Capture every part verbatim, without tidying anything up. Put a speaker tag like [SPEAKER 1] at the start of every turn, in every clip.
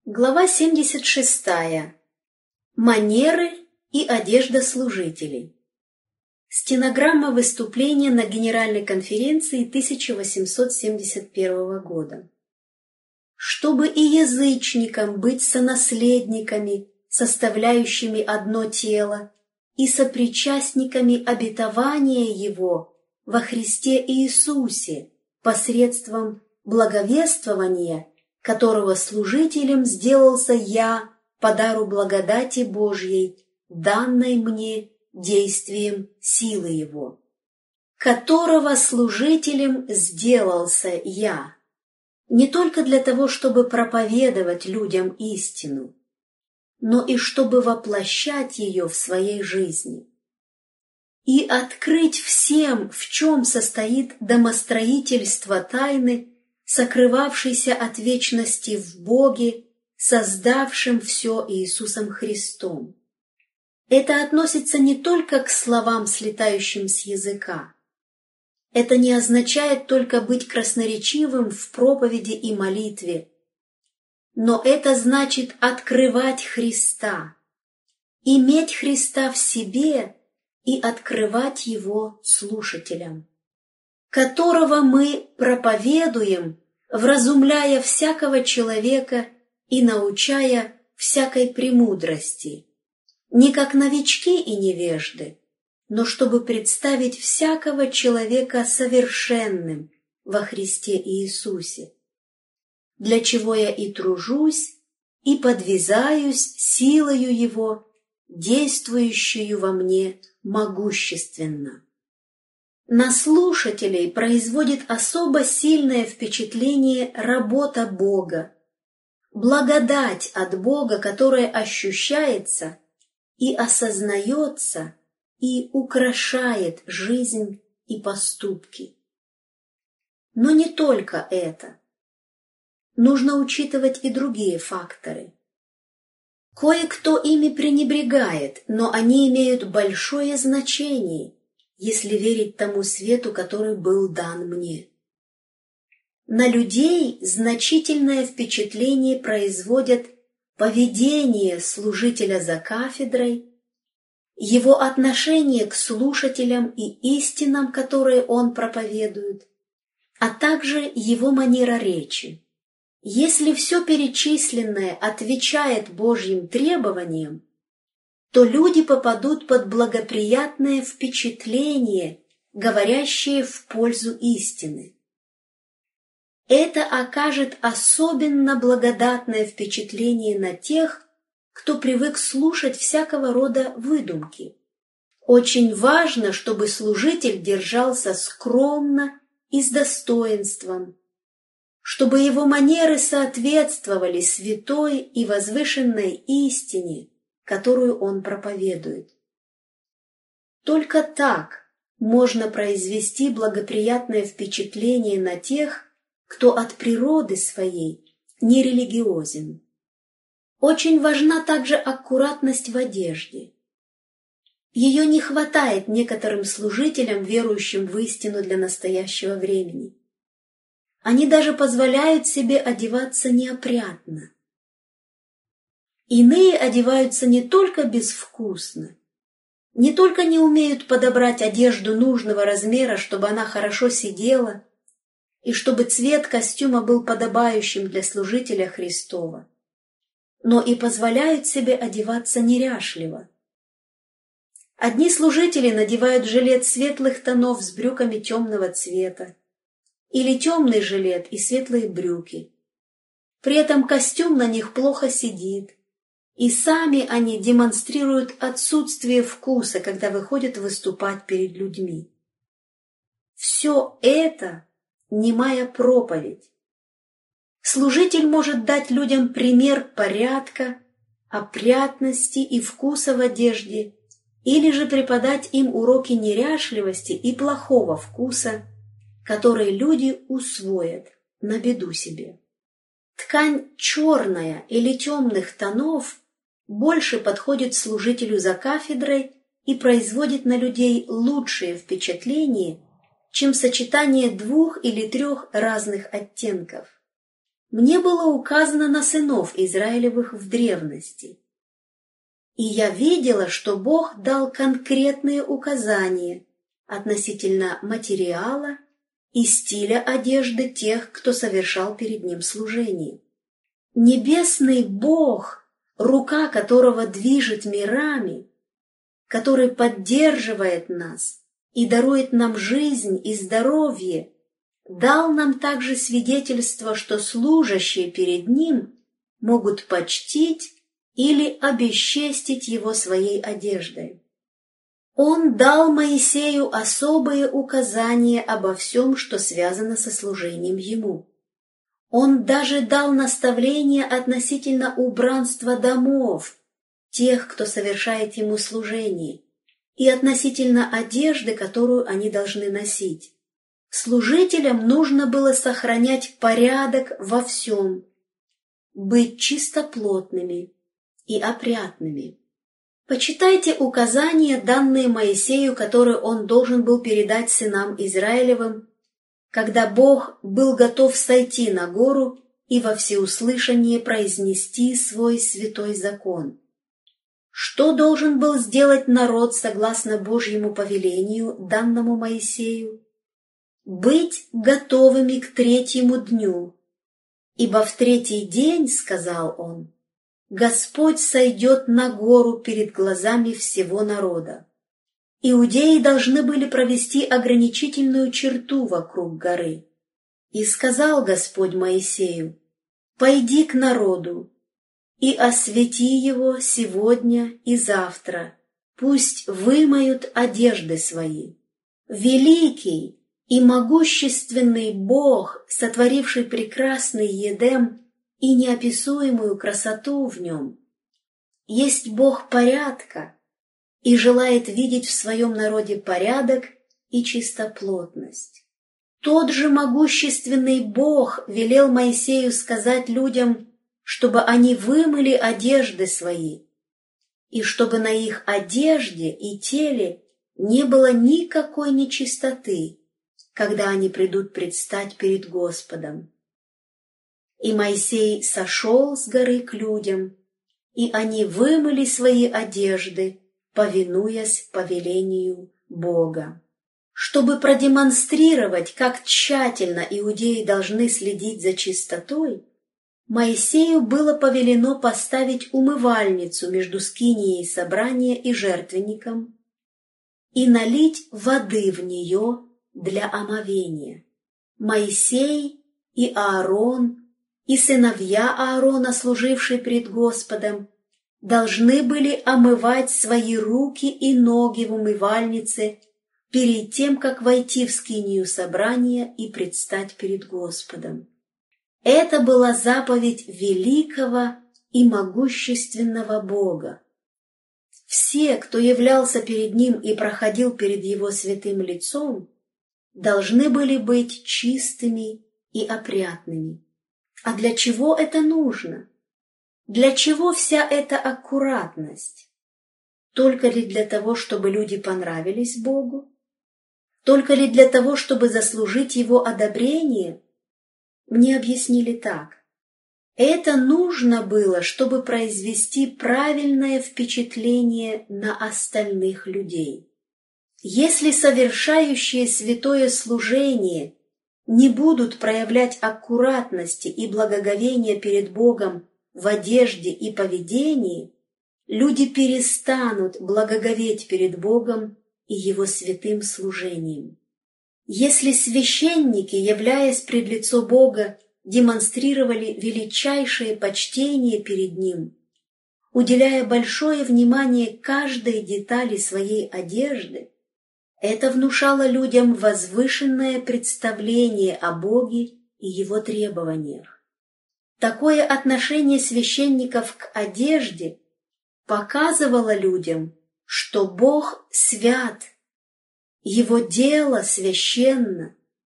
[SPEAKER 1] Глава семьдесят шесть. Манеры и одежда служителей. Стенограмма выступления на Генеральной конференции тысяча восемьсот семьдесят первого года. Чтобы и язычникам быть сонаследниками, составляющими одно тело, и сопричастниками обетования Его во Христе Иисусе посредством благовествования, которого служителем сделался я по дару благодати Божьей, данной мне действием силы Его, которого служителем сделался я, не только для того, чтобы проповедовать людям истину, но и чтобы воплощать ее в своей жизни и открыть всем, в чем состоит домостроительство тайны, сокрывавшийся от вечности в Боге, создавшем все Иисусом Христом. Это относится не только к словам, слетающим с языка. Это не означает только быть красноречивым в проповеди и молитве, но это значит открывать Христа, иметь Христа в себе и открывать Его слушателям, которого мы проповедуем, вразумляя всякого человека и научая всякой премудрости, не как новички и невежды, но чтобы представить всякого человека совершенным во Христе Иисусе, для чего я и тружусь, и подвязаюсь силою Его, действующую во мне могущественно. На слушателей производит особо сильное впечатление работа Бога, благодать от Бога, которая ощущается и осознается и украшает жизнь и поступки. Но не только это. Нужно учитывать и другие факторы. Кое-кто ими пренебрегает, но они имеют большое значение, если верить тому свету, который был дан мне. На людей значительное впечатление производят поведение служителя за кафедрой, его отношение к слушателям и истинам, которые он проповедует, а также его манера речи. Если все перечисленное отвечает Божьим требованиям, то люди попадут под благоприятное впечатление, говорящее в пользу истины. Это окажет особенно благодатное впечатление на тех, кто привык слушать всякого рода выдумки. Очень важно, чтобы служитель держался скромно и с достоинством, чтобы его манеры соответствовали святой и возвышенной истине, которую он проповедует. Только так можно произвести благоприятное впечатление на тех, кто от природы своей нерелигиозен. Очень важна также аккуратность в одежде. Ее не хватает некоторым служителям, верующим в истину для настоящего времени. Они даже позволяют себе одеваться неопрятно. Иные одеваются не только безвкусно, не только не умеют подобрать одежду нужного размера, чтобы она хорошо сидела, и чтобы цвет костюма был подобающим для служителя Христова, но и позволяют себе одеваться неряшливо. Одни служители надевают жилет светлых тонов с брюками темного цвета, или темный жилет и светлые брюки. При этом костюм на них плохо сидит, и сами они демонстрируют отсутствие вкуса, когда выходят выступать перед людьми. Все это немая проповедь. Служитель может дать людям пример порядка, опрятности и вкуса в одежде, или же преподать им уроки неряшливости и плохого вкуса, которые люди усвоят на беду себе. Ткань черная или темных тонов больше подходит служителю за кафедрой и производит на людей лучшее впечатление, чем сочетание двух или трех разных оттенков. мне было указано на сынов Израилевых в древности. И я видела, что Бог дал конкретные указания относительно материала и стиля одежды тех, кто совершал перед Ним служение. Небесный Бог, рука которого движет мирами, который поддерживает нас и дарует нам жизнь и здоровье, дал нам также свидетельство, что служащие перед Ним могут почтить или обесчестить Его своей одеждой. Он дал Моисею особые указания обо всем, что связано со служением Ему. Он даже дал наставления относительно убранства домов, тех, кто совершает Ему служение, и относительно одежды, которую они должны носить. Служителям нужно было сохранять порядок во всем, быть чистоплотными и опрятными. Почитайте указания, данные Моисею, которые он должен был передать сынам Израилевым, когда Бог был готов сойти на гору и во всеуслышание произнести свой святой закон. Что должен был сделать народ согласно Божьему повелению, данному Моисею? Быть готовыми к третьему дню, ибо в третий день, сказал он, Господь сойдет на гору перед глазами всего народа. Иудеи должны были провести ограничительную черту вокруг горы. И сказал Господь Моисею: «Пойди к народу и освети его сегодня и завтра, пусть вымоют одежды свои. Великий и могущественный Бог, сотворивший прекрасный Едем и неописуемую красоту в нем, есть Бог порядка и желает видеть в своем народе порядок и чистоплотность. Тот же могущественный Бог велел Моисею сказать людям, чтобы они вымыли одежды свои, и чтобы на их одежде и теле не было никакой нечистоты, когда они придут предстать перед Господом. И Моисей сошел с горы к людям, и они вымыли свои одежды, повинуясь повелению Бога. Чтобы продемонстрировать, как тщательно иудеи должны следить за чистотой, Моисею было повелено поставить умывальницу между скинией собрания и жертвенником и налить воды в нее для омовения. Моисей и Аарон, и сыновья Аарона, служившие пред Господом, должны были омывать свои руки и ноги в умывальнице перед тем, как войти в скинию собрания и предстать перед Господом. Это была заповедь великого и могущественного Бога. Все, кто являлся перед Ним и проходил перед Его святым лицом, должны были быть чистыми и опрятными. А для чего это нужно? Для чего вся эта аккуратность? Только ли для того, чтобы люди понравились Богу? Только ли для того, чтобы заслужить Его одобрение? Мне объяснили так. Это нужно было, чтобы произвести правильное впечатление на остальных людей. Если совершающие святое служение не будут проявлять аккуратности и благоговения перед Богом в одежде и поведении, люди перестанут благоговеть перед Богом и Его святым служением. Если священники, являясь пред лицо Бога, демонстрировали величайшее почтение перед Ним, уделяя большое внимание каждой детали своей одежды, это внушало людям возвышенное представление о Боге и Его требованиях. Такое отношение священников к одежде показывало людям, что Бог свят, Его дело священно,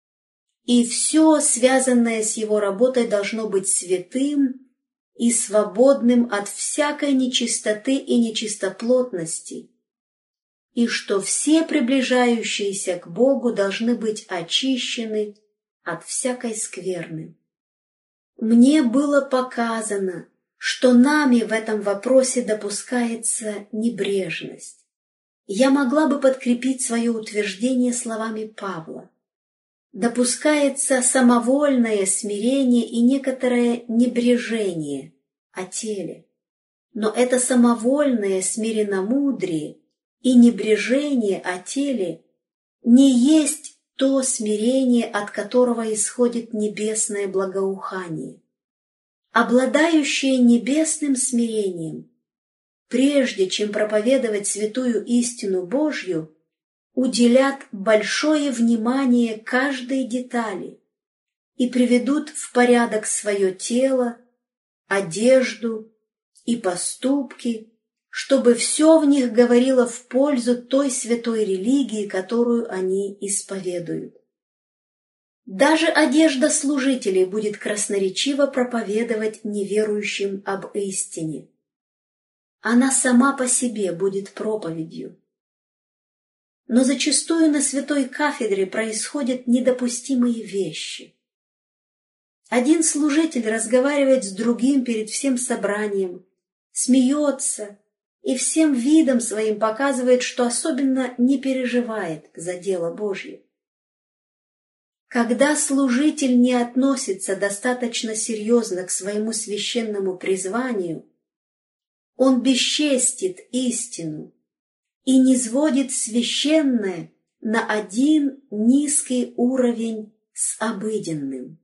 [SPEAKER 1] и все, связанное с Его работой, должно быть святым и свободным от всякой нечистоты и нечистоплотности, и что все приближающиеся к Богу должны быть очищены от всякой скверны. Мне было показано, что нами в этом вопросе допускается небрежность. Я могла бы подкрепить свое утверждение словами Павла. Допускается самовольное смирение и некоторое небрежение о теле. Но это самовольное смиренномудрие и небрежение о теле не есть то смирение, от которого исходит небесное благоухание. Обладающие небесным смирением, прежде чем проповедовать святую истину Божью, уделят большое внимание каждой детали и приведут в порядок свое тело, одежду и поступки, чтобы все в них говорило в пользу той святой религии, которую они исповедуют. Даже одежда служителей будет красноречиво проповедовать неверующим об истине. Она сама по себе будет проповедью. Но зачастую на святой кафедре происходят недопустимые вещи. Один служитель разговаривает с другим перед всем собранием, смеется и всем видом своим показывает, что особенно не переживает за дело Божье. Когда служитель не относится достаточно серьезно к своему священному призванию, он бесчестит истину и низводит священное на один низкий уровень с обыденным.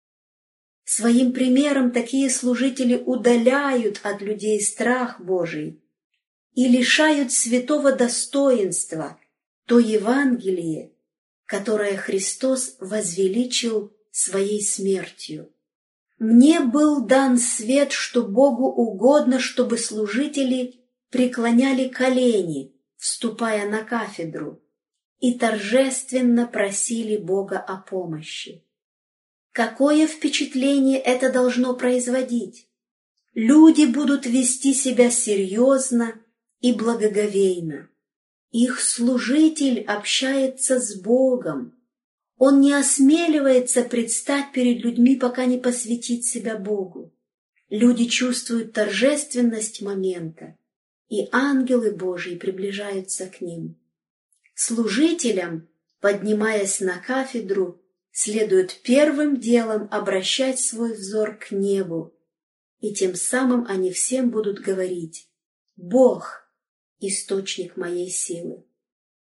[SPEAKER 1] Своим примером такие служители удаляют от людей страх Божий и лишают святого достоинства то Евангелие, которое Христос возвеличил своей смертью. Мне был дан свет, что Богу угодно, чтобы служители преклоняли колени, вступая на кафедру, и торжественно просили Бога о помощи. Какое впечатление это должно производить? Люди будут вести себя серьезно и благоговейно. Их служитель общается с Богом. Он не осмеливается предстать перед людьми, пока не посвятит себя Богу. Люди чувствуют торжественность момента, и ангелы Божьи приближаются к ним. Служителям, поднимаясь на кафедру, следует первым делом обращать свой взор к небу, и тем самым они всем будут говорить: «Бог – источник моей силы».